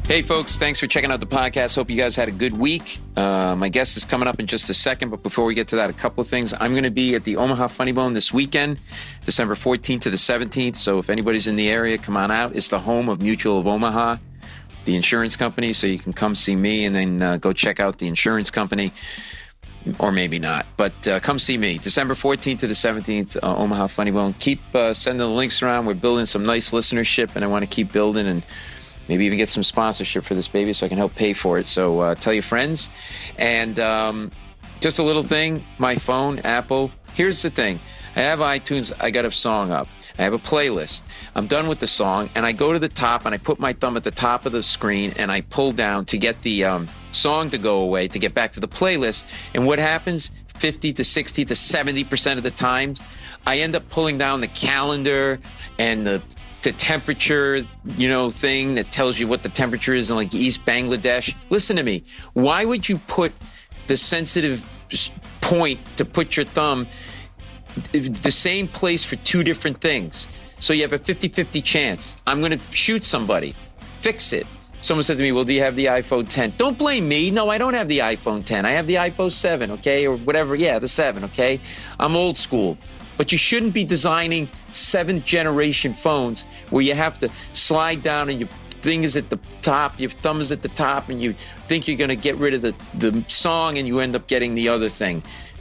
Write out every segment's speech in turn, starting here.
Hey, folks, thanks for checking out the podcast. Hope you guys had a good week. My guest is coming up in just a second, but before we get to that, a couple of things. I'm going to be at the Omaha Funny Bone this weekend, December 14th to the 17th. So if anybody's in the area, come on out. It's the home of Mutual of Omaha, the insurance company. So you can come see me and then go check out the insurance company. Or maybe not, but come see me. December 14th to the 17th, Omaha Funny Bone. Keep sending the links around. We're building some nice listenership, and I want to keep building and maybe even get some sponsorship for this baby so I can help pay for it. So tell your friends. And just a little thing, my phone, Apple. Here's the thing. I have iTunes. I got a song up. I have a playlist. I'm done with the song, and I go to the top, and I put my thumb at the top of the screen, and I pull down to get the song to go away, to get back to the playlist. And what happens 50 to 60 to 70% of the times, I end up pulling down the calendar and the temperature, thing that tells you what the temperature is in like East Bangladesh. Listen to me. Why would you put the sensitive point to put your thumb the same place for two different things? So you have a 50-50 chance. I'm going to shoot somebody. Fix it. Someone said to me, well, do you have the iPhone 10? Don't blame me. No, I don't have the iPhone 10. I have the iPhone 7, okay? Or whatever. Yeah, the 7, okay? I'm old school. But you shouldn't be designing 7th generation phones where you have to slide down and your thing is at the top, your thumb is at the top, and you think you're going to get rid of the song and you end up getting the other thing.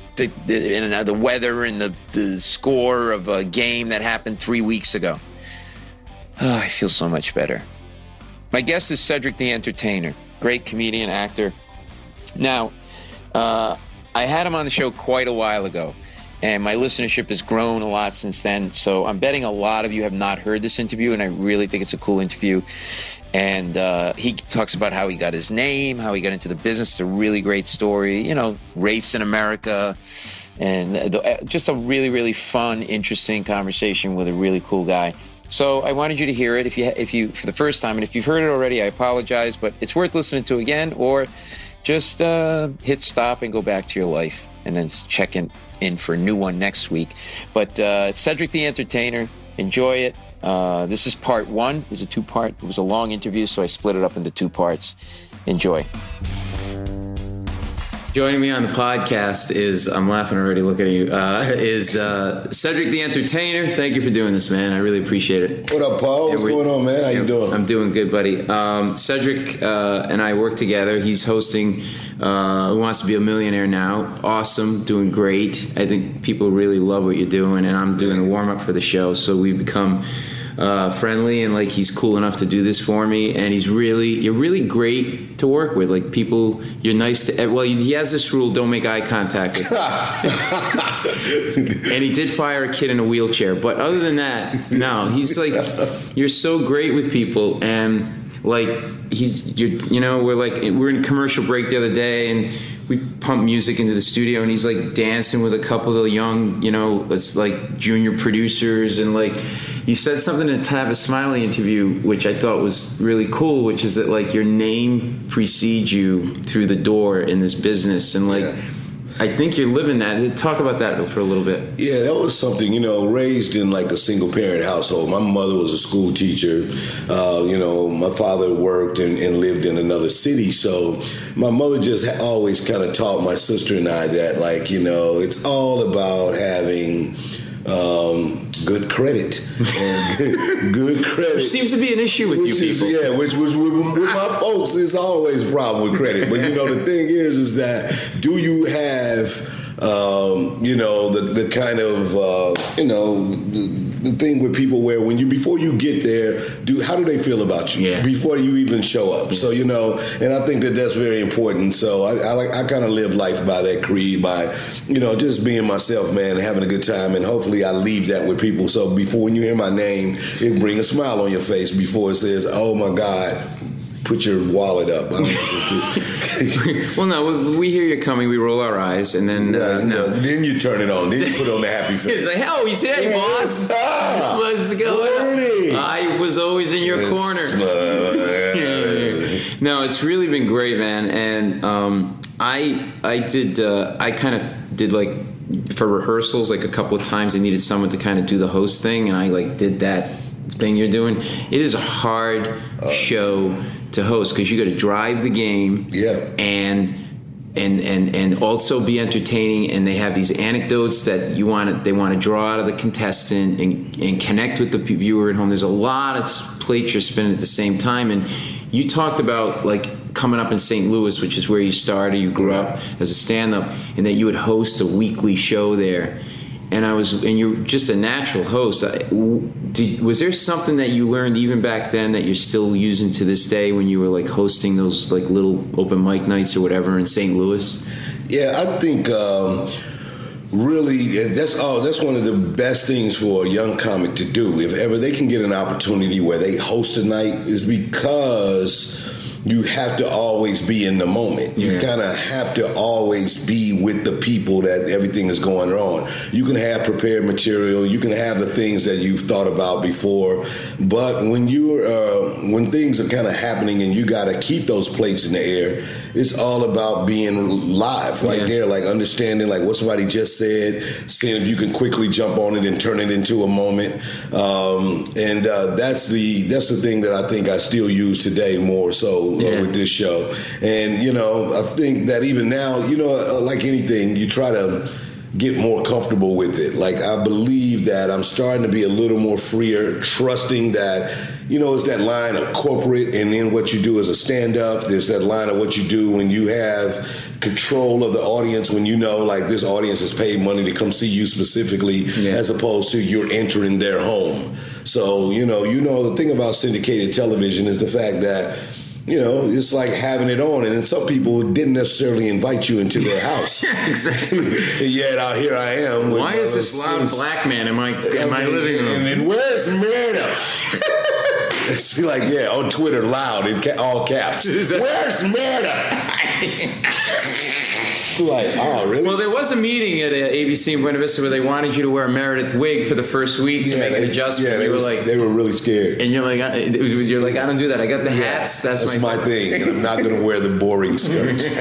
The weather and the score of a game that happened 3 weeks ago. Oh, I feel so much better. My guest is Cedric the Entertainer, great comedian, actor. Now, I had him on the show quite a while ago, and my listenership has grown a lot since then. So I'm betting a lot of you have not heard this interview, and I really think it's a cool interview. And he talks about how he got his name, how he got into the business. It's a really great story, race in America, and just a really, really fun, interesting conversation with a really cool guy. So I wanted you to hear it if you for the first time, and if you've heard it already, I apologize, but it's worth listening to again, or just hit stop and go back to your life and then check in for a new one next week. But Cedric the Entertainer, enjoy it. This is part one. It was a two-part. It was a long interview, so I split it up into two parts. Enjoy. Joining me on the podcast is, I'm laughing already looking at you, is Cedric the Entertainer. Thank you for doing this, man. I really appreciate it. What up, Paul? What's going on, man? How you doing? I'm doing good, buddy. Cedric and I work together. He's hosting Who Wants to Be a Millionaire Now. Awesome. Doing great. I think people really love what you're doing, and I'm doing a warm-up for the show, so we've become friendly, and like he's cool enough to do this for me, and you're really great to work with. Like people, you're nice to. Well, he has this rule: don't make eye contact with. And he did fire a kid in a wheelchair, but other than that, no. He's like, you're so great with people, and like we're in commercial break the other day, and we pump music into the studio, and he's like dancing with a couple of the young, it's like junior producers, and like. You said something in the Tavis Smiley interview, which I thought was really cool, which is that, like, your name precedes you through the door in this business. And, like, I think you're living that. Talk about that for a little bit. Yeah, that was something, raised in, like, a single-parent household. My mother was a school teacher. My father worked and lived in another city. So my mother just always kind of taught my sister and I that, like, it's all about having good credit and good credit. Which seems to be an issue with you people. Which with my folks is always a problem with credit. But the thing is that do you have the kind of the thing with people where before you get there, how do they feel about you before you even show up? So and I think that's very important. So I kind of live life by that creed, by just being myself, man, and having a good time, and hopefully I leave that with people. So when you hear my name, it brings a smile on your face before it says, "Oh my God." Put your wallet up. Well, no, we hear you coming. We roll our eyes, and then then you turn it on. Then you put on the happy face. It's like, he said, "Hey, boss, let's go." I was always in your corner. No, it's really been great, man. And I kind of did like for rehearsals, like a couple of times. I needed someone to kind of do the host thing, and I like did that thing you're doing. It is a hard show to host because you got to drive the game, and also be entertaining. And they have these anecdotes that they want to draw out of the contestant and connect with the viewer at home. There's a lot of plates you're spinning at the same time. And you talked about like coming up in St. Louis, which is where you started. You grew up as a stand-up, and that you would host a weekly show there. And you're just a natural host. Was there something that you learned even back then that you're still using to this day when you were like hosting those like little open mic nights or whatever in St. Louis? Yeah, I think really that's one of the best things for a young comic to do. If ever they can get an opportunity where they host a night, is because you have to always be in the moment. You kind of have to always be with the people that everything is going on. You can have prepared material. You can have the things that you've thought about before. But when when things are kind of happening and you got to keep those plates in the air, it's all about being live right there, like understanding like what somebody just said, seeing if you can quickly jump on it and turn it into a moment. That's the thing that I think I still use today more so. With this show. And, I think that even now, like anything, you try to get more comfortable with it. Like, I believe that I'm starting to be a little more freer, trusting that, it's that line of corporate and then what you do as a stand-up. There's that line of what you do when you have control of the audience, when like this audience has paid money to come see you specifically, as opposed to you're entering their home. So, the thing about syndicated television is the fact that it's like having it on, and then some people didn't necessarily invite you into their house. Exactly. And yet out here I am. Why is this loud black man in my living room? And where's Meredith? It's like, on Twitter, loud in all caps. Where's Meredith? Like, oh, really? Well, there was a meeting at ABC in Buena Vista where they wanted you to wear a Meredith wig for the first week to make an adjustment. Yeah, they were really scared. And you're like, I don't do that. I got the hats. That's my thing. And I'm not going to wear the boring skirts.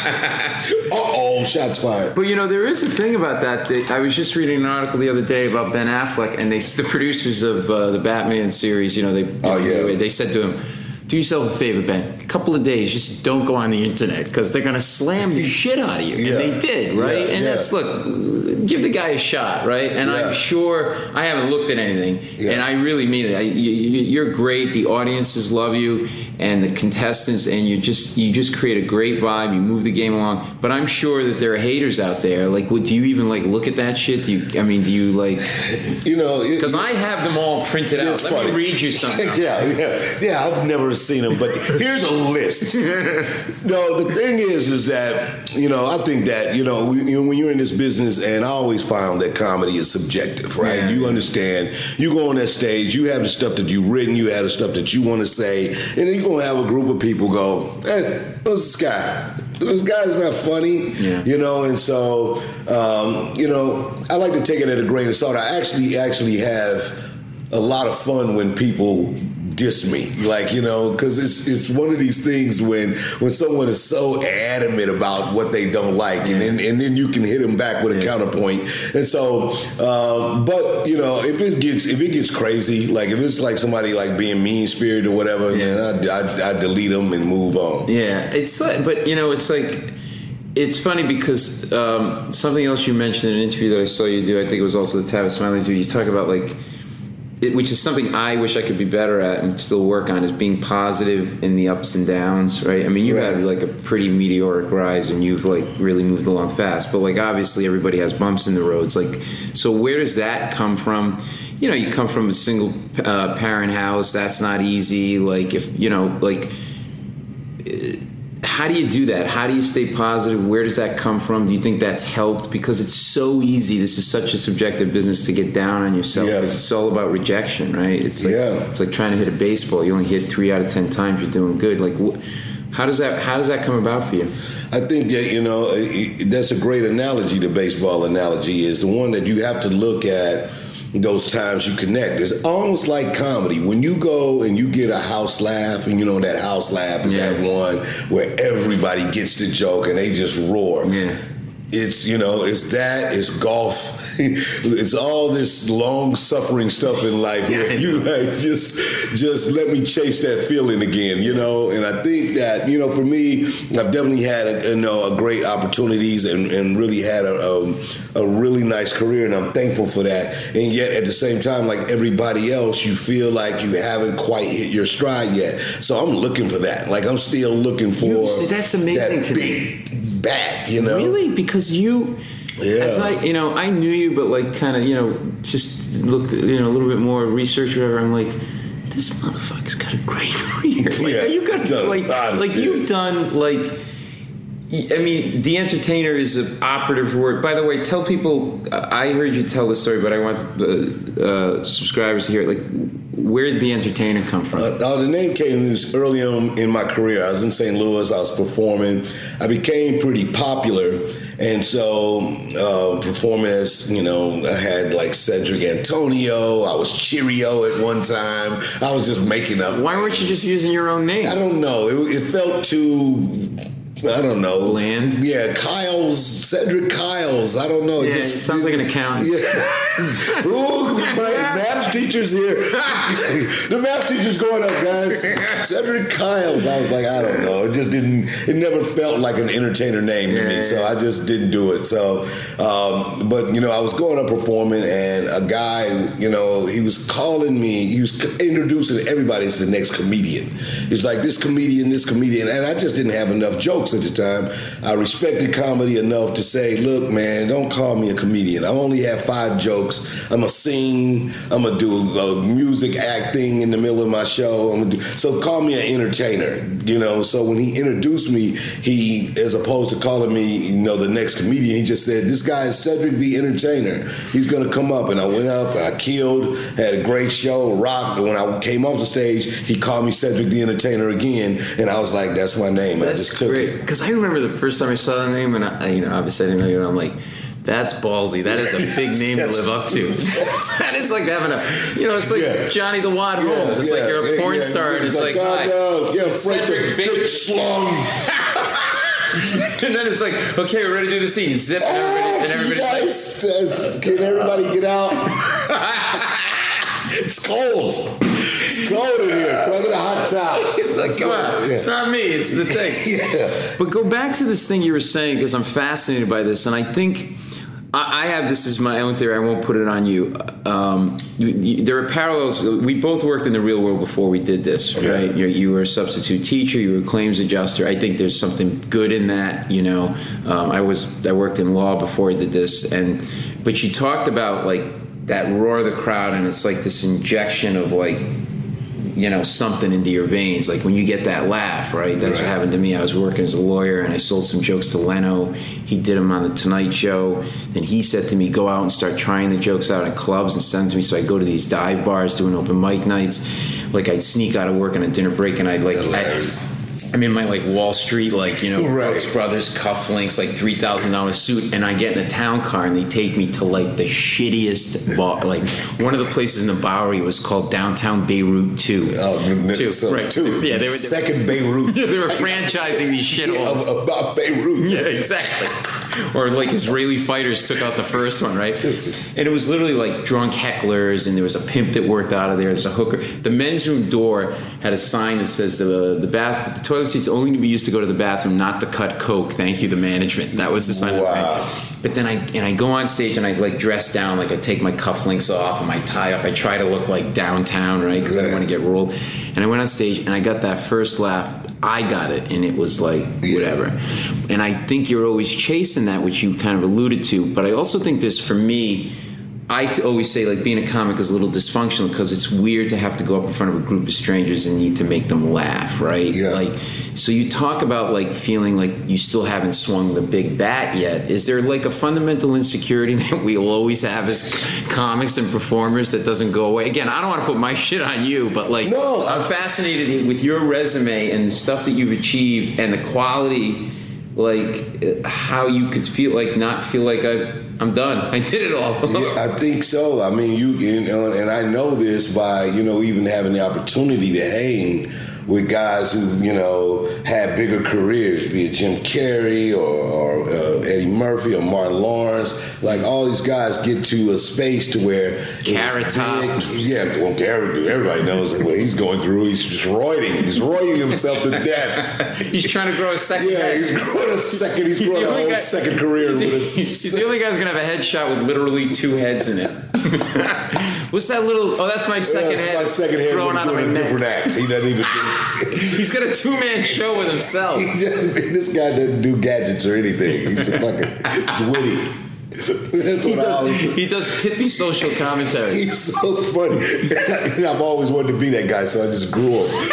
Shots fired. But there is a thing about that. I was just reading an article the other day about Ben Affleck, and the producers of the Batman series. They said to him, do yourself a favor, Ben. A couple of days, just don't go on the internet because they're going to slam the shit out of you. And they did, right? Look, give the guy a shot, right? And I'm sure, I haven't looked at anything, and I really mean it. You're great. The audiences love you, and the contestants, and you just create a great vibe. You move the game along. But I'm sure that there are haters out there. Like, do you even look at that shit? Do you because I have them all printed out. Let me read you something. Yeah. I've never seen them, but here's a list. No, the thing is that I think that when you're in this business, and I always found that comedy is subjective, right? Yeah. You understand. You go on that stage, you have the stuff that you've written, you have the stuff that you want to say, and then you're gonna have a group of people go, "Hey, who's this guy? This guy's not funny," And so I like to take it at a grain of salt. I actually have a lot of fun when people diss me, because it's one of these things when someone is so adamant about what they don't like, and then you can hit them back with a counterpoint. And so, but if it gets crazy, like if it's like somebody like being mean spirited or whatever, man, I delete them and move on. Yeah, it's like, but it's like. It's funny because something else you mentioned in an interview that I saw you do, I think it was also the Tavis Smiley interview, you talk about which is something I wish I could be better at and still work on, is being positive in the ups and downs, right? I mean, you have a pretty meteoric rise and you've really moved along fast, but obviously everybody has bumps in the roads. So where does that come from? You come from a single parent house, that's not easy. How do you do that? How do you stay positive? Where does that come from? Do you think that's helped? Because it's so easy. This is such a subjective business to get down on yourself. Yeah. It's all about rejection, right? It's like trying to hit a baseball. You only hit 3 out of 10 times, you're doing good. How does that come about for you? I think that that's a great analogy. The baseball analogy is the one that you have to look at. Those times you connect. It's almost like comedy. When you go and you get a house laugh, and that house laugh is that one where everybody gets the joke and they just roar. Yeah. it's, you know, it's that, it's golf, it's all this long suffering stuff in life where you like just let me chase that feeling again, you know. And I think that, you know, for me, I've definitely had a great opportunities and really had a really nice career, and I'm thankful for that. And yet at the same time, like everybody else, you feel like you haven't quite hit your stride yet. So I'm looking for that. Like I'm still looking for that's amazing that to big me. Bat, you know. Really, because you. Yeah. As I knew you, but like kind of, you know, just looked, you know, a little bit more research or whatever. I'm like, this motherfucker's got a great career. Like, you got you've done like, I mean, The Entertainer is an operative word. By the way, tell people. I heard you tell the story, but I want subscribers to hear it. Like, where did The Entertainer come from? The name came early on in my career. I was in St. Louis. I was performing. I became pretty popular. And so performing as, you know, I had like Cedric Antonio. I was Cheerio at one time. I was just making up. Why weren't you just using your own name? I don't know. It felt too... I don't know. Bland? Yeah, Cedric Kyles. I don't know. Yeah, it sounds like an accountant. Yeah. Ooh, my math teacher's here. The math teacher's going up, guys. Cedric Kyles. I was like, I don't know. It never felt like an entertainer name to me, so I just didn't do it. So, but, you know, I was going up performing, and a guy, you know, he was calling me. He was introducing everybody as the next comedian. He's like, this comedian, and I just didn't have enough jokes at the time. I respected comedy enough to say, look, man, don't call me a comedian. I only have 5 jokes. I'm going to sing. I'm going to do music acting in the middle of my show. So call me an entertainer, you know. So when he introduced me, he, as opposed to calling me, you know, the next comedian, he just said, this guy is Cedric the Entertainer. He's going to come up. And I went up, I killed, had a great show, rocked. And when I came off the stage, he called me Cedric the Entertainer again. And I was like, that's my name. And I just took it. Because I remember the first time I saw the name, and obviously I didn't know you, and I'm like, that's ballsy. That is a big name to live up to. That is like having it's like Johnny the Wad Holmes. It's like you're a porn star, and it's like, Frank the Big Schlong. And then it's like, okay, we're ready to do the scene. Zip, and everybody's like, can everybody get out? It's cold. It's cold in here. Can I get a hot towel? It's like, come on. Yeah. It's not me. It's the thing. Yeah. But go back to this thing you were saying, because I'm fascinated by this. And I think I have this as my own theory. I won't put it on you. There are parallels. We both worked in the real world before we did this, right? You were a substitute teacher. You were a claims adjuster. I think there's something good in that. You know, I worked in law before I did this. But you talked about like that roar of the crowd, and it's like this injection of like, you know, something into your veins. Like when you get that laugh, right? That's what happened to me. I was working as a lawyer, and I sold some jokes to Leno. He did them on the Tonight Show. Then he said to me, go out and start trying the jokes out at clubs and send them to me. So I go to these dive bars doing open mic nights. Like I'd sneak out of work on a dinner break, and I'd like... I'm in my like Wall Street, like, you know, Brooks Brothers cufflinks, like $3,000 suit, and I get in a town car and they take me to like the shittiest bar. Like one of the places in the Bowery was called Downtown Beirut 2. Two. Yeah, they were second Beirut. They were franchising these shitholes about Beirut. Yeah, exactly. Or like Israeli fighters took out the first one, right? And it was literally like drunk hecklers, and there was a pimp that worked out of there. There's a hooker. The men's room door had a sign that says the toilet seats only to be used to go to the bathroom, not to cut coke. Thank you, the management. That was the sign. Wow. But then I go on stage and I like dress down, like I take my cufflinks off and my tie off. I try to look like downtown, right? Because I didn't want to get rolled. And I went on stage and I got that first laugh. I got it, and it was like whatever. And I think you're always chasing that, which you kind of alluded to. But I also think this, for me, I always say like being a comic is a little dysfunctional because it's weird to have to go up in front of a group of strangers and need to make them laugh, right? Yeah. Like, so you talk about like feeling like you still haven't swung the big bat yet. Is there like a fundamental insecurity that we'll always have as comics and performers that doesn't go away? Again, I don't want to put my shit on you, but like, no, I'm fascinated with your resume and the stuff that you've achieved and the quality, like how you could feel like not feel like I'm done. I did it all. Yeah, I think so. I mean, and I know this by, even having the opportunity to hang with guys who, had bigger careers, be it Jim Carrey or Eddie Murphy or Martin Lawrence. Like, all these guys get to a space to where Carrot Top. Yeah, well, everybody knows what he's going through. He's just roiding. He's roiding himself to death. He's trying to grow a second head. He's growing a second. He's growing a whole second career. He's the only guy who's going to have a headshot with literally 2 heads in it. What's that little... Oh, that's my second head. My second head growing out of my neck. Different act. He doesn't even... He's got a 2-man show with himself. This guy doesn't do gadgets or anything. He's a he's witty. He does pithy social commentary. He's so funny. And I've always wanted to be that guy, so I just grew up.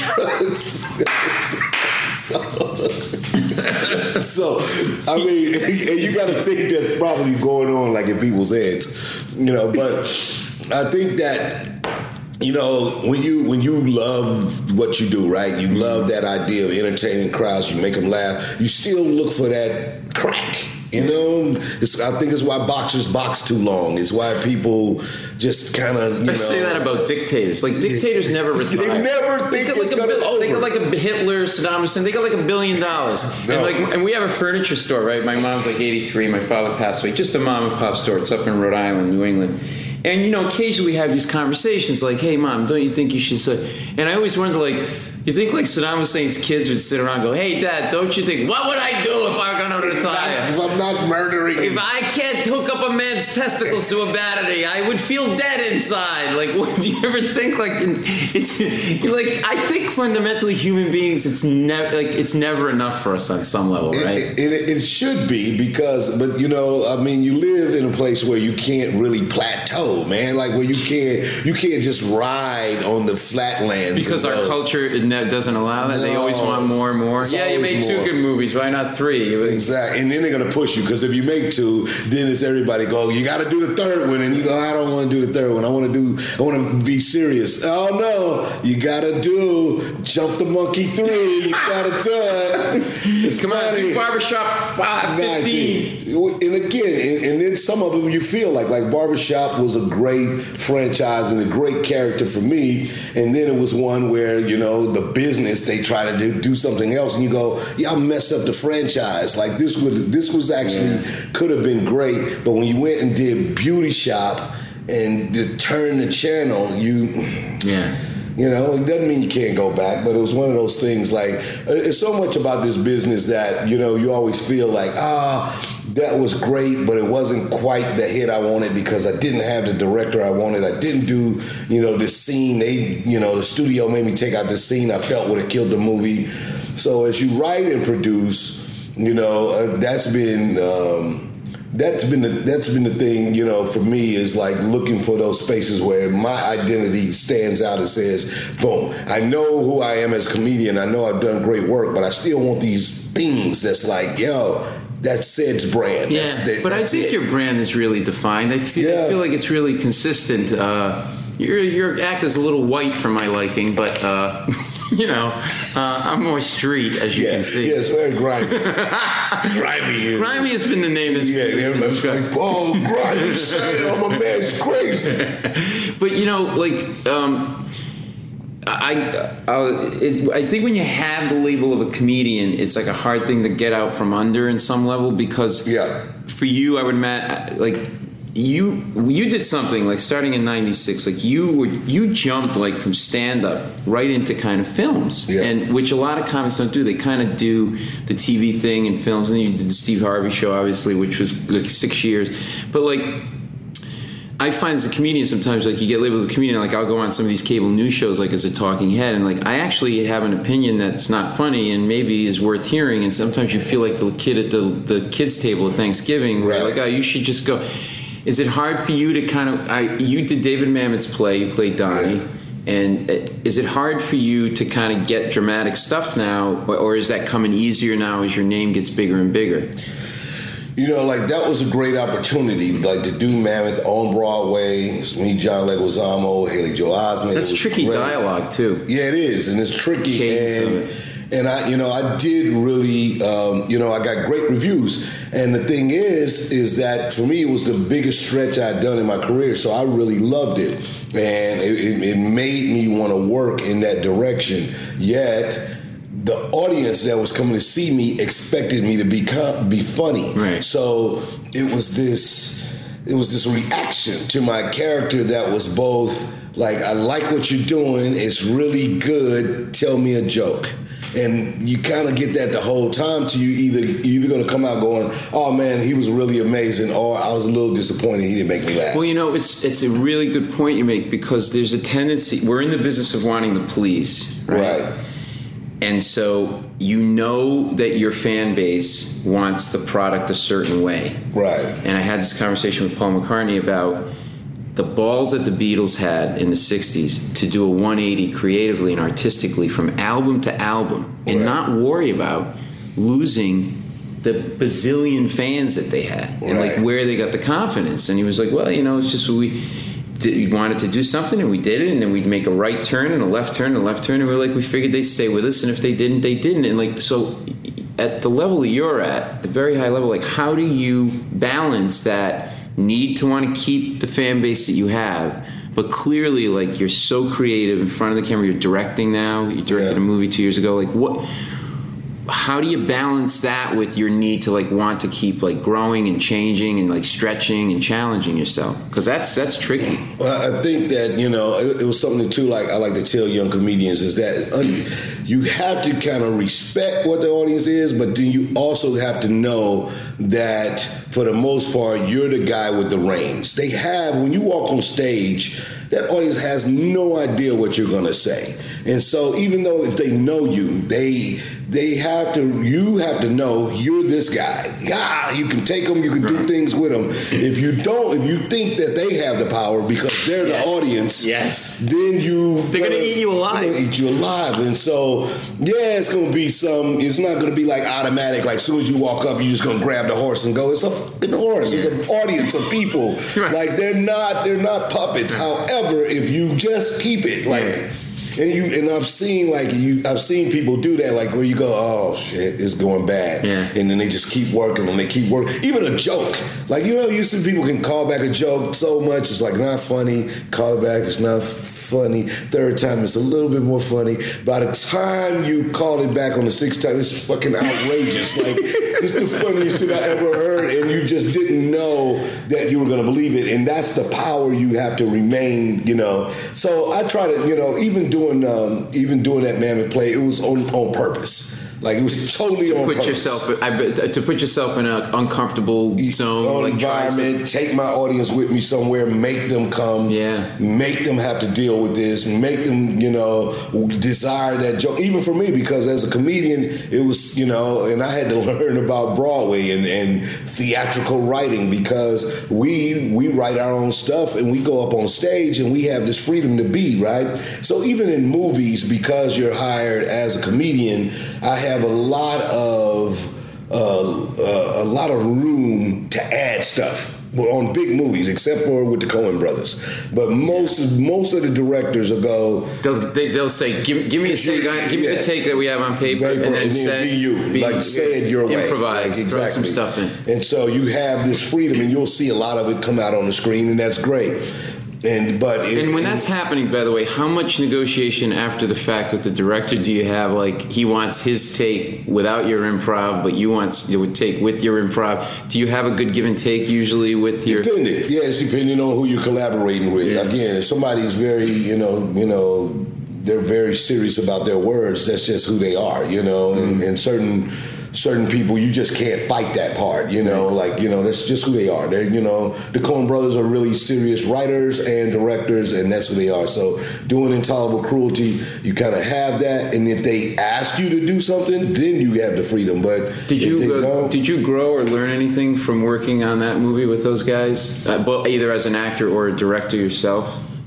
So, I mean, and you got to think that's probably going on like in people's heads, but I think that, when you love what you do, right? You love that idea of entertaining crowds. You make them laugh. You still look for that crack. I think it's why boxers box too long. It's why people just kind of, I say that about dictators. Like, dictators never retire. They never think it's going to over. Think of like a Hitler, Saddam Hussein. They got like $1 billion. No. And we have a furniture store, right? My mom's like 83. My father passed away. Just a mom and pop store. It's up in Rhode Island, New England. And, occasionally we have these conversations like, hey, Mom, don't you think you should say... And I always wonder, like, you think, like, Saddam Hussein's kids would sit around and go, hey, Dad, don't you think... What would I do if I were going to retire? If I'm not murdering... If I can't hook up a man's testicles to a battery, I would feel dead inside. Like, what, do you ever think, like... It's like, I think fundamentally human beings, it's never enough for us on some level, right? It should be because... But, you live in a place where you can't really plateau, man. Like, where you can't just ride on the flatlands. Because our culture doesn't allow that. No, they always want more and more. Yeah, you made 2 good movies. Why not 3? Exactly. And then they're going to push you because if you make 2, then it's everybody go, you got to do the 3rd one. And you go, I don't want to do the 3rd one. I want to be serious. Oh, no. You got to do Jump the Monkey 3. You got to do it. Come on, do Barbershop 15. And again, and then some of them you feel like Barbershop was a great franchise and a great character for me. And then it was one where, the business, they try to do something else. And you go, y'all messed up the franchise. Like, this was actually could have been great. But when you went and did Beauty Shop and turned the channel, it doesn't mean you can't go back, but it was one of those things like, it's so much about this business that, you always feel like, that was great, but it wasn't quite the hit I wanted because I didn't have the director I wanted. I didn't do, this scene. The studio made me take out this scene I felt would have killed the movie. So as you write and produce, that's been the thing, for me is like looking for those spaces where my identity stands out and says, boom, I know who I am as a comedian. I know I've done great work, but I still want these things that's like, that's Sid's brand. Yeah, but I think your brand is really defined. I feel like it's really consistent. Your act is a little white for my liking, but I'm more street, as you can see. Yeah, it's very grimy. Grimy has been the name that's like, oh, grimy shit, oh my man, it's crazy. But I think when you have the label of a comedian, it's like a hard thing to get out from under in some level because for you, I would imagine, like, you did something like starting in '96, like you jumped like from stand up right into kind of films, and which a lot of comics don't do. They kind of do the TV thing and films, and then you did the Steve Harvey Show, obviously, which was like 6 years. But like, I find as a comedian sometimes, like, you get labeled as a comedian, like I'll go on some of these cable news shows like as a talking head, and like I actually have an opinion that's not funny and maybe is worth hearing, and sometimes you feel like the kid at the kids table at Thanksgiving, where like, oh, you should just go. Is it hard for you to kind of... you did David Mamet's play, you played Donnie, and is it hard for you to kind of get dramatic stuff now, or is that coming easier now as your name gets bigger and bigger? You know, like that was a great opportunity, like to do Mammoth on Broadway. It's me, John Leguizamo, Haley Joel Osment. That's tricky dialogue too. Yeah, it is, and it's tricky. And I did really, I got great reviews. And the thing is that for me, it was the biggest stretch I'd done in my career. So I really loved it. And it made me want to work in that direction. Yet the audience that was coming to see me expected me to be funny. Right. So it was this reaction to my character that was both like, I like what you're doing. It's really good. Tell me a joke. And you kind of get that the whole time till you're either going to come out going, oh man, he was really amazing, or I was a little disappointed he didn't make me laugh. Well, it's a really good point you make, because there's a tendency, we're in the business of wanting to please, right? And so you know that your fan base wants the product a certain way. Right. And I had this conversation with Paul McCartney about the balls that the Beatles had in the 60s to do a 180 creatively and artistically from album to album and not worry about losing the bazillion fans that they had and like where they got the confidence. And he was like, well, it's just we wanted to do something and we did it, and then we'd make a right turn and a left turn and a left turn, and we're like, we figured they'd stay with us, and if they didn't, they didn't. And like, so at the level you're at, the very high level, like how do you balance that need to want to keep the fan base that you have, but clearly like you're so creative in front of the camera, you're directing now, you directed a movie 2 years ago, like how do you balance that with your need to like want to keep like growing and changing and like stretching and challenging yourself? Because that's tricky. Well, I think that it was something too, like I like to tell young comedians, is that you have to kind of respect what the audience is, but then you also have to know that for the most part you're the guy with the reins. They have, when you walk on stage, that audience has no idea what you're going to say. And so even though if they know you, you have to know you're this guy. Yeah, you can take them, you can do things with them. If you think that they have the power because they're the audience, then they're going to eat you alive. They're going to eat you alive. And so, it's going to be it's not going to be like automatic, like as soon as you walk up, you're just going to grab the horse and go. It's a fucking horse. It's an audience of people. Like they're not puppets. However, if you just keep it, like, and I've seen people do that, like where you go, oh shit, it's going bad, and then they just keep working and they keep working. Even a joke, like you see people can call back a joke so much, it's like not funny. Call it back, it's not funny. Third time, it's a little bit more funny. By the time you call it back on the sixth time, it's fucking outrageous. Like, it's the funniest shit I ever heard, and you just didn't know that you were going to believe it. And that's the power you have to remain, So I try to, even doing that Mammoth play, it was on purpose. Like, it was totally on purpose. To put yourself in an uncomfortable zone. Environment, take my audience with me somewhere, make them come, make them have to deal with this, make them, desire that joke. Even for me, because as a comedian, it was, and I had to learn about Broadway and theatrical writing, because we write our own stuff and we go up on stage and we have this freedom to be, right? So even in movies, because you're hired as a comedian, I have a lot of room to add stuff on big movies, except for with the Coen brothers. But most of the directors will go. They'll say, "Give me the take. Give me the take that we have on paper, and then say it your way. Improvise, exactly. Throw some stuff in." And so you have this freedom, and you'll see a lot of it come out on the screen, and that's great. And when that's happening, by the way, how much negotiation after the fact with the director do you have? Like, he wants his take without your improv, but you want your take with your improv. Do you have a good give and take usually with your? Depending, it's depending on who you're collaborating with. Yeah. Again, if somebody's very, they're very serious about their words, that's just who they are, and certain people, you just can't fight that part, that's just who they are. They're, the Coen brothers are really serious writers and directors, and that's who they are. So doing Intolerable Cruelty, you kind of have that, and if they ask you to do something, then you have the freedom. But did you grow or learn anything from working on that movie with those guys, either as an actor or a director yourself?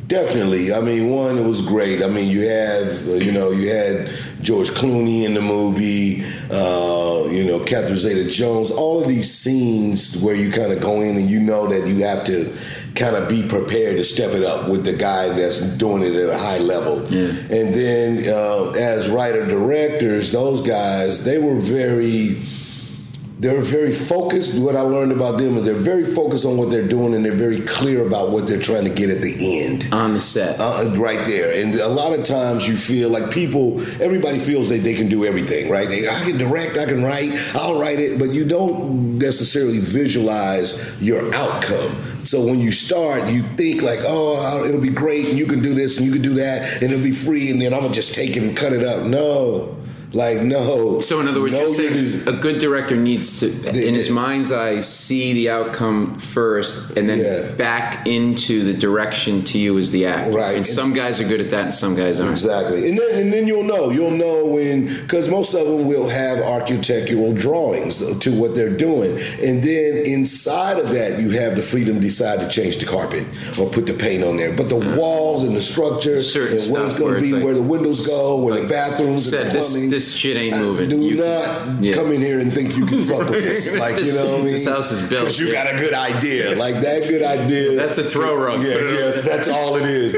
Definitely. I mean, one, it was great. I mean, you have, you had George Clooney in the movie, Catherine Zeta-Jones, all of these scenes where you kind of go in and you know that you have to kind of be prepared to step it up with the guy that's doing it at a high level. Yeah. And then as writer-directors, those guys, they were very focused. What I learned about them is they're very focused on what they're doing, and they're very clear about what they're trying to get at the end. On the set. Right there. And a lot of times you feel like everybody feels that they can do everything, right? I can direct, I can write, I'll write it, but you don't necessarily visualize your outcome. So when you start, you think like, oh, it'll be great, and you can do this, and you can do that, and it'll be free, and then I'm going to just take it and cut it up. No. No. So in other words, you're saying a good director needs to, in his mind's eye, see the outcome first and then back into the direction to you as the actor. Right. And some guys are good at that and some guys aren't. Exactly. And then you'll know. You'll know when, because most of them will have architectural drawings to what they're doing. And then inside of that, you have the freedom to decide to change the carpet or put the paint on there. But the walls and the structure and what it's going to be, where the windows go, where the bathrooms and the plumbing. This shit ain't moving. Do not come in here and think you can fuck with this. Like, you know what I mean? This house is built. Because you got a good idea. Like, that good idea. That's a throw rug. Yes, that's all it is.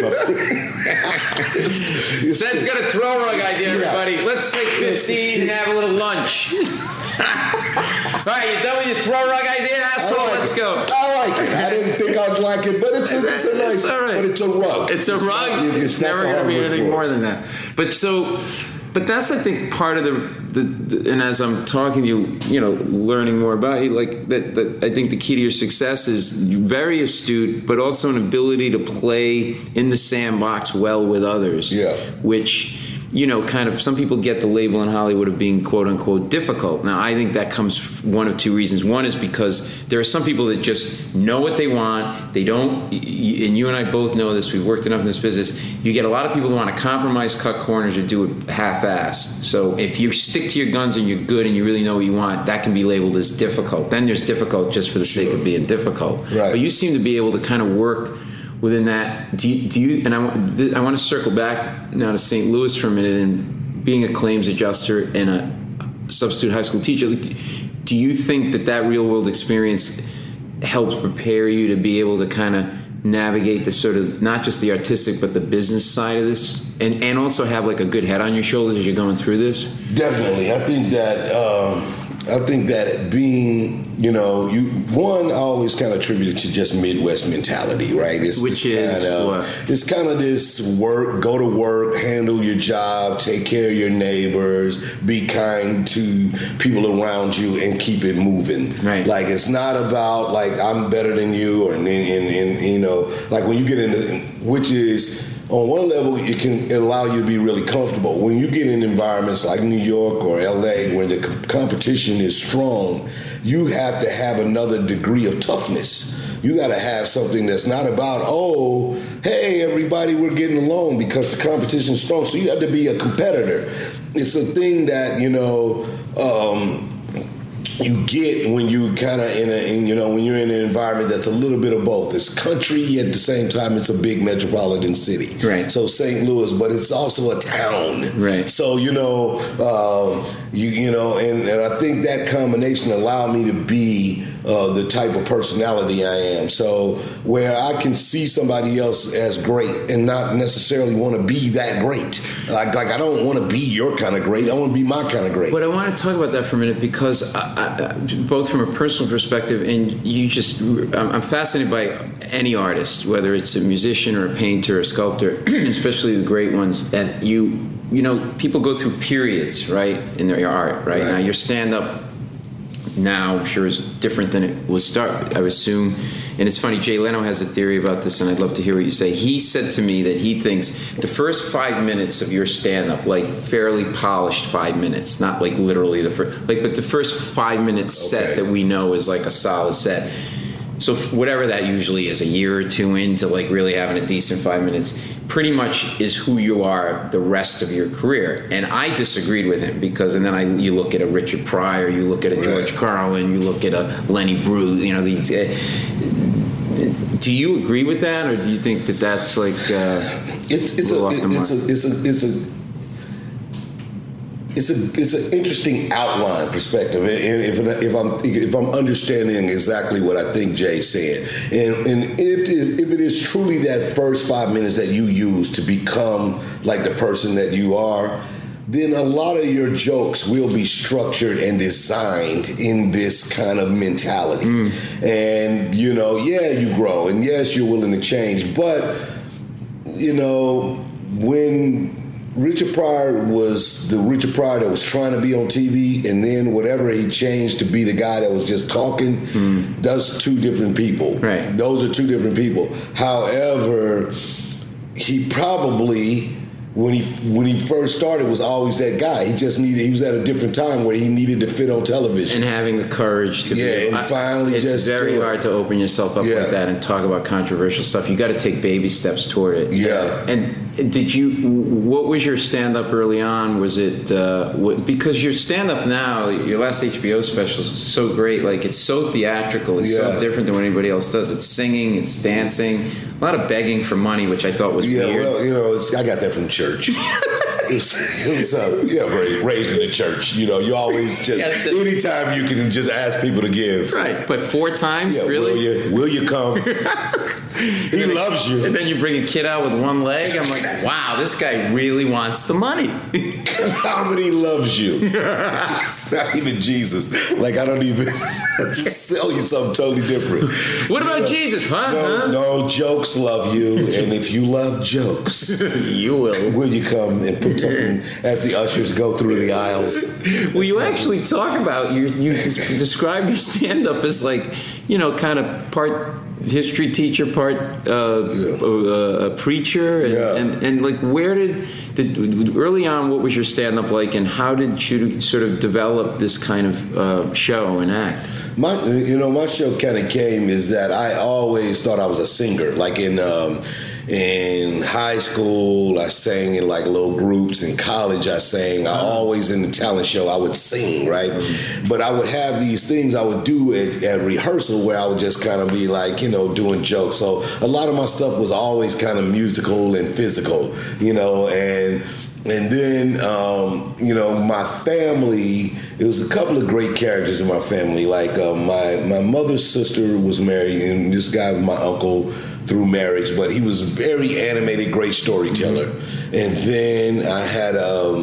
Sed's got a throw rug idea, everybody. Let's take 15 and have a little lunch. All right, you done with your throw rug idea, asshole? Let's go. I like it. I didn't think I'd like it, but it's a nice, but it's a rug. It's a rug. It's never going to be anything more than that. But that's, I think, part of the and as I'm talking to you, learning more about you, like that I think the key to your success is very astute, but also an ability to play in the sandbox well with others. Yeah. Which, kind of, some people get the label in Hollywood of being quote unquote difficult. Now, I think that comes one of two reasons. One is because there are some people that just know what they want. They don't, and you and I both know this, we've worked enough in this business. You get a lot of people who want to compromise, cut corners, or do it half-assed. So if you stick to your guns and you're good and you really know what you want, that can be labeled as difficult. Then there's difficult just for the sake of being difficult. Right. But you seem to be able to kind of work within that. Do you? And I want to circle back now to St. Louis for a minute, and being a claims adjuster and a substitute high school teacher. Do you think that real world experience helps prepare you to be able to kind of navigate the sort of, not just the artistic but the business side of this, and also have like a good head on your shoulders as you're going through this? Definitely. I think that being, I always kind of attribute it to just Midwest mentality, right? It's kind of this go to work, handle your job, take care of your neighbors, be kind to people around you, and keep it moving. Right. Like, it's not about like I'm better than you, or like when you get into, which is, on one level, it can allow you to be really comfortable. When you get in environments like New York or LA, where the competition is strong, you have to have another degree of toughness. You got to have something that's not about, oh, hey, everybody, we're getting along, because the competition is strong. So you have to be a competitor. It's a thing that, you get when you kind of when you're in an environment that's a little bit of both. It's country, at the same time it's a big metropolitan city. Right. So St. Louis, but it's also a town. Right. So and I think that combination allowed me to be the type of personality I am. So where I can see somebody else as great and not necessarily want to be that great. Like I don't want to be your kind of great. I want to be my kind of great. But I want to talk about that for a minute, because both from a personal perspective, and I'm fascinated by any artist, whether it's a musician or a painter or a sculptor, especially the great ones. And people go through periods, right, in their art, right? Now your stand-up now sure is different than it was I would assume. And it's funny, Jay Leno has a theory about this, and I'd love to hear what you say. He said to me that he thinks the first 5 minutes of your stand-up, like fairly polished 5 minutes, not like literally the first, but the first 5 minute set that we know is like a solid set. So whatever that usually is, a year or two into like really having a decent 5 minutes, pretty much is who you are the rest of your career. And I disagreed with him, because, and then you look at a Richard Pryor, you look at a George Carlin, you look at a Lenny Bruce, Do you agree with that, or do you think that that's like it's an interesting outline perspective, if I'm understanding exactly what I think Jay's saying, and if it is truly that first 5 minutes that you use to become like the person that you are, then a lot of your jokes will be structured and designed in this kind of mentality. And, you grow, and yes, you're willing to change. But, when Richard Pryor was the Richard Pryor that was trying to be on TV, and then whatever he changed to be the guy that was just talking, those two different people. Right. Those are two different people. However, he probably... When he first started, was always that guy. He was at a different time where he needed to fit on television. And having the courage to finally it's very hard to open yourself up like that and talk about controversial stuff. You got to take baby steps toward it. Yeah. And what was your stand-up early on? Was it, because your stand-up now, your last HBO special is so great, like it's so theatrical, it's so different than what anybody else does. It's singing, it's dancing, a lot of begging for money, which I thought was weird. Well, I got that from church. It was raised in the church. You always just anytime you can just ask people to give. Right, but 4 times, really? Will you come? He loves you. And then you bring a kid out with one leg. I'm like, wow, this guy really wants the money. Comedy loves you. It's not even Jesus. Like, I don't even just sell you something totally different. What about Jesus? No, jokes love you. And if you love jokes, you will you come and put something as the ushers go through the aisles? Well, you actually talk about, you describe your stand-up as like, kind of part history teacher, part a preacher, and like where did early on, what was your stand-up like, and how did you sort of develop this kind of show and act? My show kind of came is that I always thought I was a singer. Like in high school, I sang in like little groups. In college, I sang. I always in the talent show, I would sing, right? But I would have these things I would do at rehearsal where I would just kind of be like, doing jokes. So a lot of my stuff was always kind of musical and physical, and then, my family, it was a couple of great characters in my family. Like my mother's sister was married, and this guy was my uncle through marriage, but he was a very animated, great storyteller. And then I had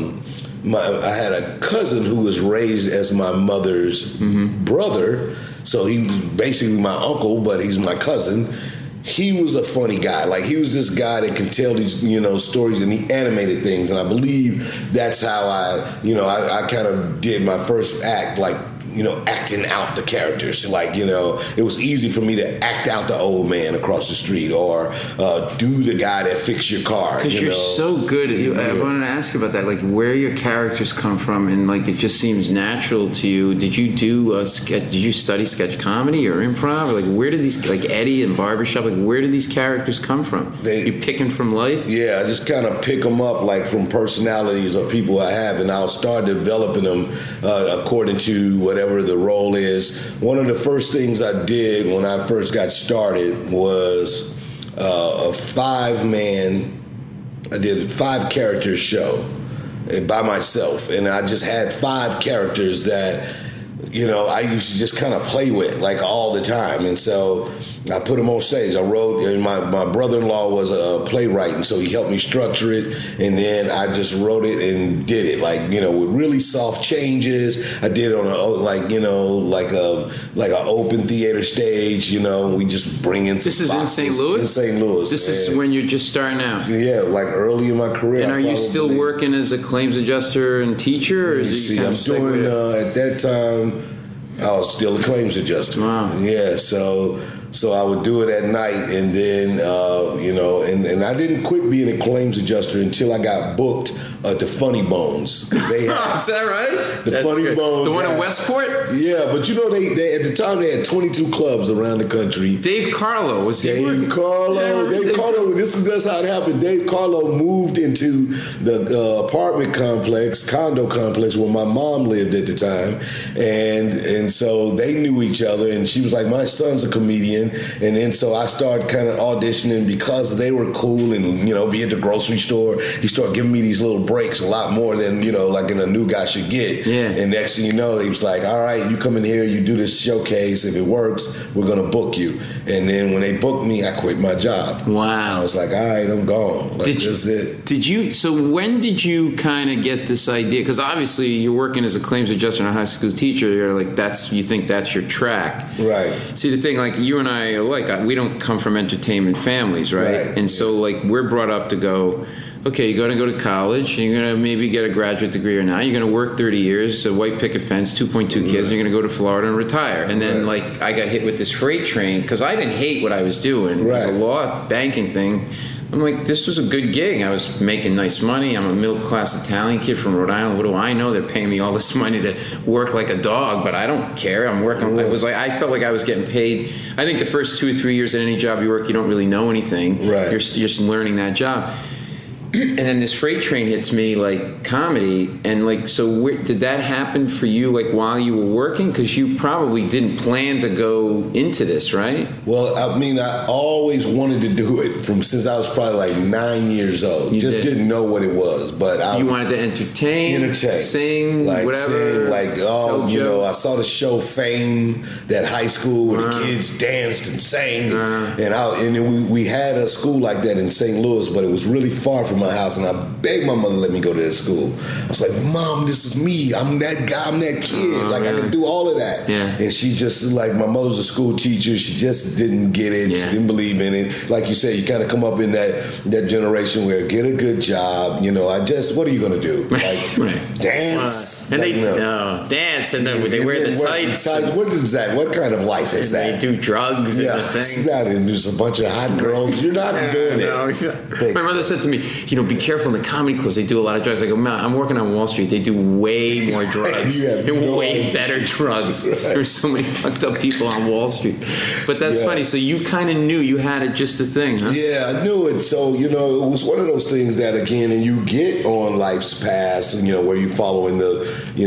a cousin who was raised as my mother's brother. So he was basically my uncle, but he's my cousin. He was a funny guy. Like, he was this guy that could tell these, stories, and he animated things. And I believe that's how I kind of did my first act, like, acting out the characters. Like, it was easy for me to act out the old man across the street or do the guy that fixed your car. Because you're so good at I wanted to ask you about that, like where your characters come from, and like it just seems natural to you. Did you do did you study sketch comedy or improv? Or like where did these, like Eddie and Barbershop, like where did these characters come from? You picking from life? Yeah, I just kind of pick them up like from personalities or people I have, and I'll start developing them according to whatever the role is. One of the first things I did when I first got started was a 5-man, I did a 5-character show by myself, and I just had 5 characters that I used to just kind of play with like all the time. And so I put them on stage. I wrote, and my brother-in-law was a playwright, and so he helped me structure it. And then I just wrote it and did it, like, with really soft changes. I did it on like an open theater stage. We just bring in. This is in St. Louis. In St. Louis. This is when you're just starting out. Yeah, like early in my career. And are you still working as a claims adjuster and teacher? Or is I'm doing at that time. I was still a claims adjuster. Wow. Yeah, so I would do it at night, and then, and I didn't quit being a claims adjuster until I got booked the Funny Bones. They had, is that right? The Funny Bones. The one in Westport? Yeah, but you know, they at the time they had 22 clubs around the country. Dave Carlo was he? Dave Carlo. That's how it happened. Dave Carlo moved into the apartment condo complex where my mom lived at the time, and so they knew each other. And she was like, "My son's a comedian," and then so I started kind of auditioning because they were cool, and be at the grocery store. He started giving me these little breaks, a lot more than like a new guy should get. Yeah. And next thing you know, he was like, "All right, you come in here, you do this showcase. If it works, we're gonna book you." And then when they booked me, I quit my job. Wow. I was like, "All right, I'm gone." Like, that's it. So when did you kind of get this idea? Because obviously you're working as a claims adjuster and a high school teacher. You're like, you think that's your track, right? See, the thing, like you and I are like, we don't come from entertainment families, right? And so like we're brought up to go, okay, you're going to go to college, and you're going to maybe get a graduate degree or not. You're going to work 30 years, a white picket fence, 2.2 kids, and you're going to go to Florida and retire. And then, like, I got hit with this freight train because I didn't hate what I was doing. The law, banking thing. I'm like, this was a good gig. I was making nice money. I'm a middle-class Italian kid from Rhode Island. What do I know? They're paying me all this money to work like a dog, but I don't care. I'm working. I felt like I was getting paid. I think the first 2 or 3 years at any job you work, you don't really know anything. Right. You're just learning that job. And then this freight train hits me, like comedy, and like, so did that happen for you, like while you were working? Because you probably didn't plan to go into this, right? Well, I mean, I always wanted to do it since I was probably like 9 years old. Didn't know what it was, but you wanted to entertain, sing, like whatever. I saw the show Fame, that high school where the kids danced and sang, and then we had a school like that in St. Louis, but it was really far from my house, and I begged my mother to let me go to that school. I was like, "Mom, this is me. I'm that guy. I'm that kid. I can do all of that." Yeah. And she just, like, my mother's a school teacher. She just didn't get it. She didn't believe in it. Like you said, you kind of come up in that generation where get a good job. What are you going to do? Like, dance? And dance, and then they wear the tights. What is that? What kind of life is that? They do drugs and the thing. And there's a bunch of hot girls. You're not doing it. My mother said to me, be careful in the comedy clubs. They do a lot of drugs. I go, "Man, I'm working on Wall Street. They do way more drugs. Way better drugs. Right. There's so many fucked up people on Wall Street." But that's funny. So you kind of knew you had it, just the thing, huh? Yeah, I knew it. So, it was one of those things that, again, and you get on life's path, where you're following the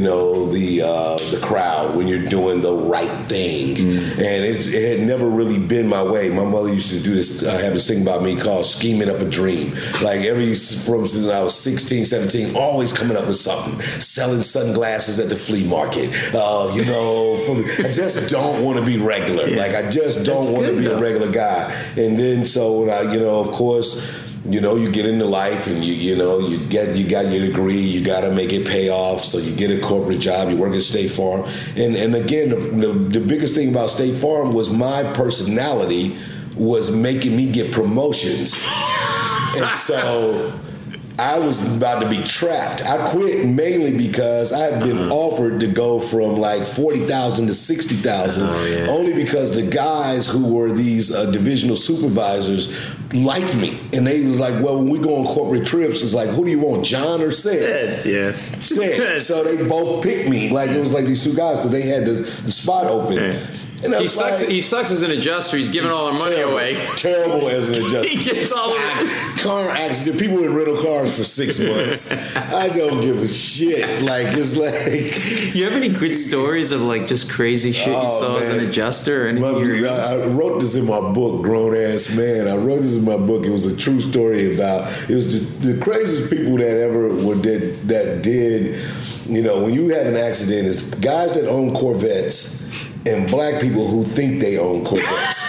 crowd when you're doing the right thing. And it had never really been my way. My mother used to do this, have this thing about me called scheming up a dream. Like since I was 16, 17, always coming up with something. Selling sunglasses at the flea market. I just don't want to be regular. Yeah. Like, I just don't want to be a regular guy. And then, so when I, of course, you get into life, and you got your degree, you got to make it pay off. So you get a corporate job, you work at State Farm, and again, the biggest thing about State Farm was my personality was making me get promotions, and so I was about to be trapped. I quit mainly because I had been offered to go from like 40,000 to 60,000, only because the guys who were these divisional supervisors liked me, and they was like, "Well, when we go on corporate trips, it's like, who do you want, John or Sid?" Sid. So they both picked me. Like, it was like these two guys because they had the spot open. Yeah. He sucks as an adjuster. He's giving all our money away. Terrible as an adjuster. He gets all of car accident. People in rental cars for 6 months. I don't give a shit. Like, it's like. You have any good stories of like just crazy shit you saw as an adjuster? Or anything? I wrote this in my book, Grown Ass Man. I wrote this in my book. It was a true story about. It was the craziest people that ever that did. When you have an accident, it's guys that own Corvettes and black people who think they own Corvettes.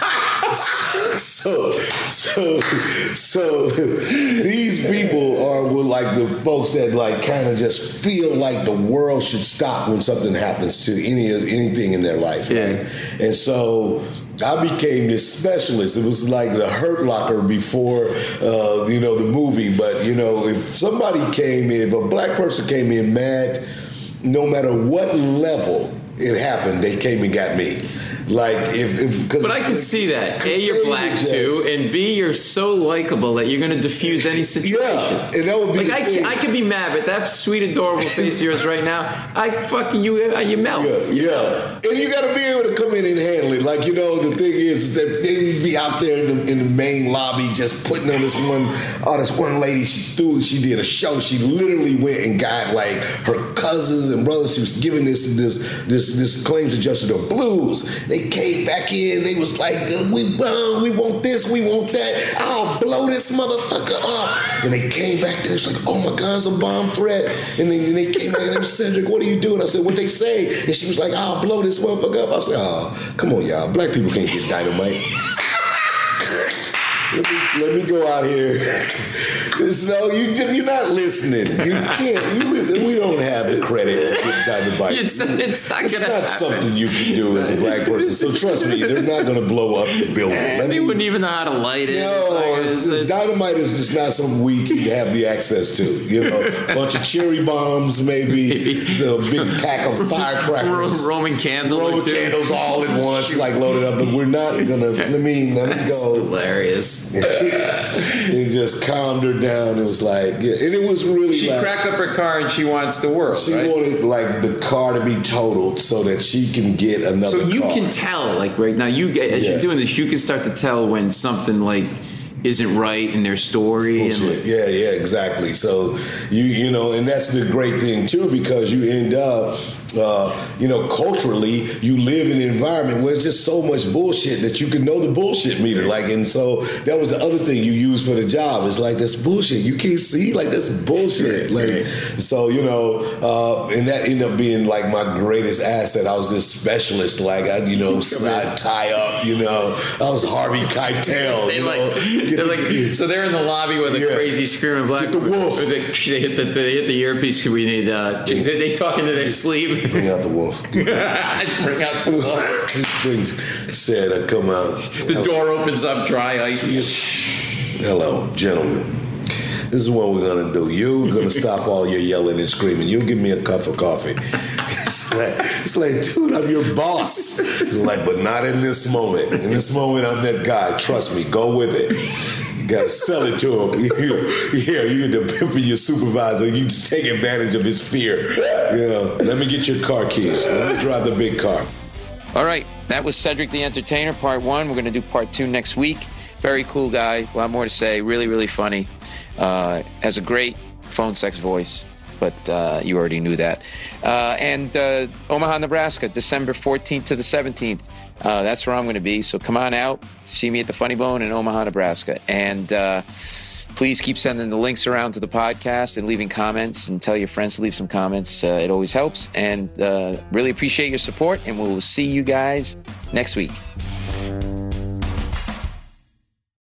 So these people were like the folks that like kind of just feel like the world should stop when something happens to anything in their life, right? And so I became this specialist. It was like the Hurt Locker before, the movie. But, if somebody came in, if a black person came in mad, no matter what level it happened, they came and got me. Like but I can see that. A, you're black too, and B, you're so likable that you're going to diffuse any situation. Yeah, and that would be like I could be mad, but that sweet, adorable face of yours right now, I fucking you melt. Yeah. And you got to be able to come in and handle it. Like, you know, the thing is that they be out there in the main lobby just putting on this one lady. She did a show. She literally went and got like her cousins and brothers. She was giving this claims adjuster the blues. They came back in. They was like, we want this, we want that. I'll blow this motherfucker up. And they came back there. It's like, oh my God, it's a bomb threat. And then they came back and they was, Cedric, what are you doing? I said, what they say? And she was like, I'll blow this motherfucker up. I was like, oh, come on, y'all. Black people can't get dynamite. Let me go out here. No, you're not listening. You can't. We don't have the credit to get dynamite. It's not something you can do as a black person. So trust me, they're not going to blow up the building. They wouldn't even know how to light it. No, dynamite is just not something we can have the access to. You know, a bunch of cherry bombs, maybe a big pack of firecrackers, Roman candles all at once, like loaded up. But we're not gonna. Let me go. That's hilarious. It just calmed her down. It was like, yeah, and it was really. She cracked up her car and she wants the world. She wanted like the car to be totaled so that she can get another. So you can tell, like right now, you're doing this, you can start to tell when something like isn't right in their story. Yeah, exactly. So you know, and that's the great thing too, because you end up. Culturally, you live in an environment where it's just so much bullshit that you can know the bullshit meter. Like, and so that was the other thing you use for the job. It's like, that's bullshit. You can't see, like, that's bullshit. Like, so, and that ended up being like my greatest asset. I was this specialist, like, I'd tie up, I was Harvey Keitel. So they're in the lobby with a crazy screaming black. Get the wolf. They hit the earpiece. We need, they talk into their sleep. Bring out the wolf. Bring out the wolf. Said I come out. The door opens up, dry ice. Hello, gentlemen. This is what we're going to do. You're going to stop all your yelling and screaming. You give me a cup of coffee. It's like, dude, I'm your boss. Like, but not in this moment. In this moment, I'm that guy. Trust me. Go with it. You got to sell it to him. You get to pimp your supervisor. You just take advantage of his fear. Let me get your car keys. Let me drive the big car. All right. That was Cedric the Entertainer, part 1. We're going to do part 2 next week. Very cool guy. A lot more to say. Really, really funny. Has a great phone sex voice. But you already knew that. And Omaha, Nebraska, December 14th to the 17th. That's where I'm going to be. So come on out. See me at the Funny Bone in Omaha, Nebraska. And please keep sending the links around to the podcast and leaving comments, and tell your friends to leave some comments. It always helps. And really appreciate your support. And we'll see you guys next week.